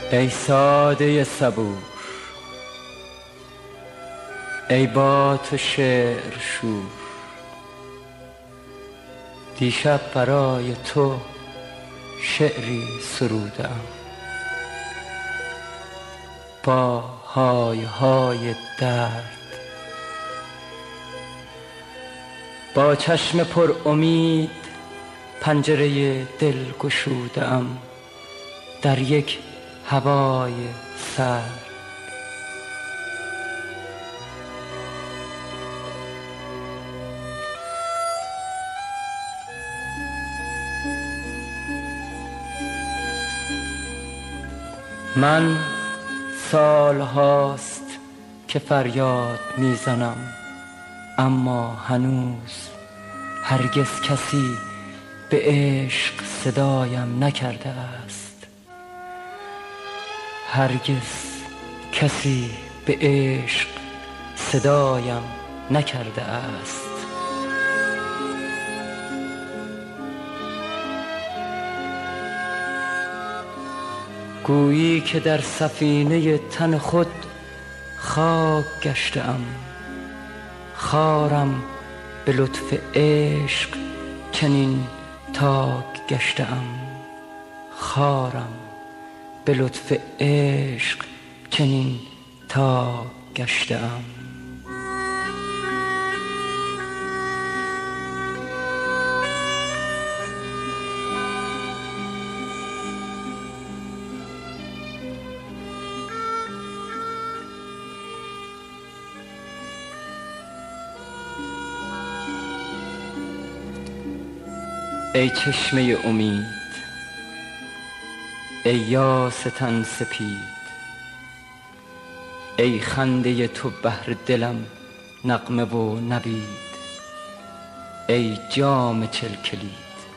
ای ساده صبور، ای با تو شعر شور، دیشب برای تو شعری سرودم با های های درد. با چشم پر امید پنجره دل گشودم در یک هوای سرد. من سال هاست که فریاد میزنم، اما هنوز هرگز کسی به عشق صدایم نکرده است. هرگز کسی به عشق صدایم نکرده است. گویی که در سفینه تن خود خاک گشتم، خارم به لطف عشق چنین تاک گشتم، خارم به لطف عشق چنین تاک گشتم. ای چشمه امید، ای یاس تن سپید، ای خنده تو بهر دلم نغمه و نوید، ای جام چل کلید.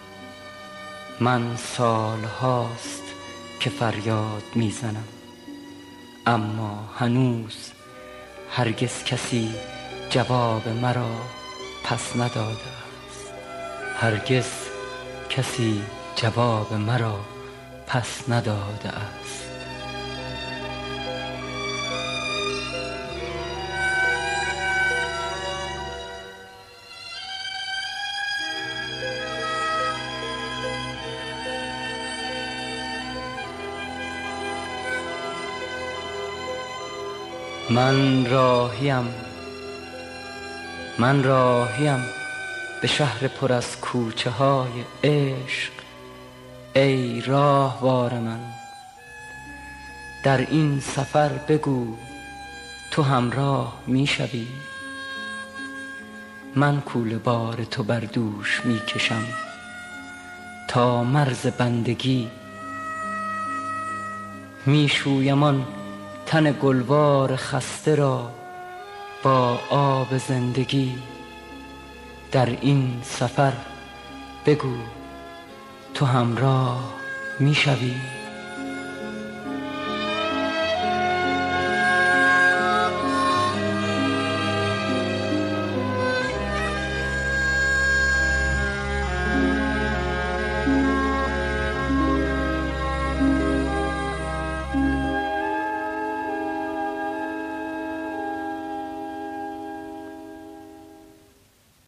من سال هاست که فریاد میزنم، اما هنوز هرگز کسی جواب مرا پس نداده است. هرگز کسی جواب مرا پس نداده است. من راهیم به شهر پر از کوچه های عشق. ای راهوار من، در این سفر بگو تو همراه می شوی. من کوله بار تو بر دوش می کشم تا مرز بندگی. می شویم آن تن گلوار خسته را با آب زندگی. در این سفر بگو تو همراه می شوی.